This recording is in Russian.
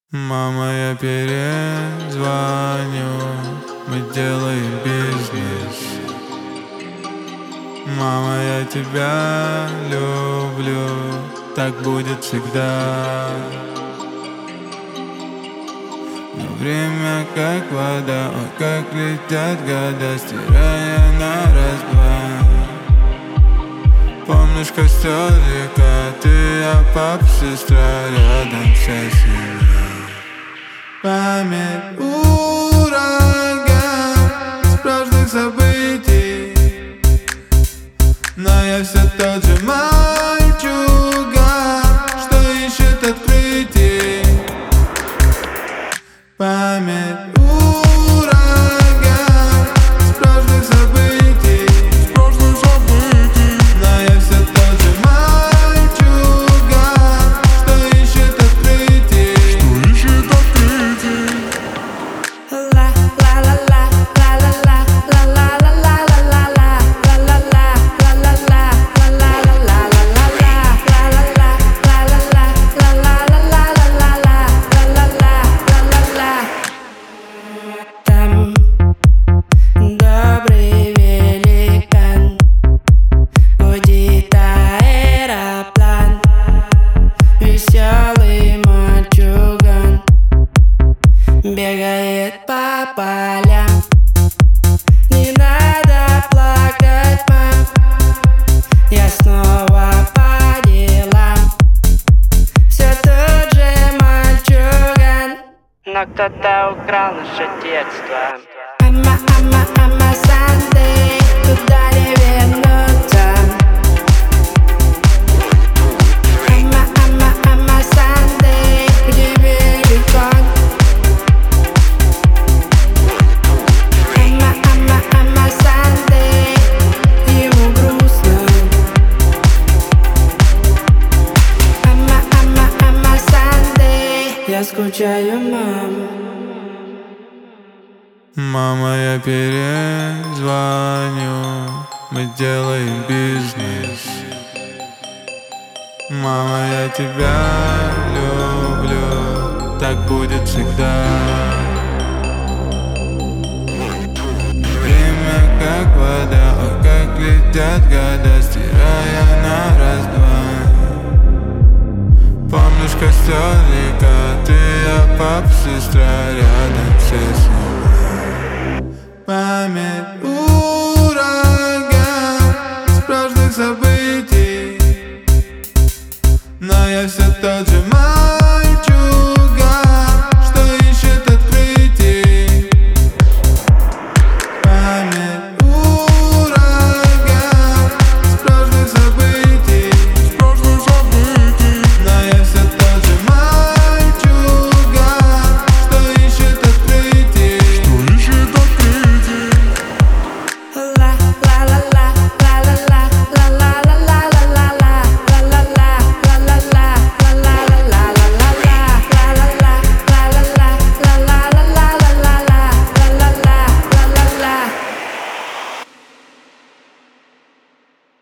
Мама, я перезвоню, мы делаем бизнес. Мама, я тебя люблю, так будет всегда. Но время как вода, ой, как летят года, стирая на раз-два. Помнишь костер, река, ты, я, папа, сестра, рядом вся семья. Память ураган с прошлых событий, но я все тот же мальчуган, что ищет открытий. Память ураган с прошлых событий, но я все тот же мальчуган, что ищет открытий. Добрый великан гудит аэроплан, веселый мальчуган бегает по полям. Не надо плакать, мам, я снова по делам. Все тот же мальчуган, но кто-то украл наше детство. Ама, Сандей, туда не вернуться. Ама, Сандей, где великан. Ама, Сандей, ему грустно. Ама, Сандей, я скучаю, мама. Мама, я перезвоню, мы делаем бизнес. Мама, я тебя люблю, так будет всегда. Время как вода, ой, как летят года, стирая на раз-два. Помнишь костер, река, ты, я, папа, сестра, рядом все семья. Память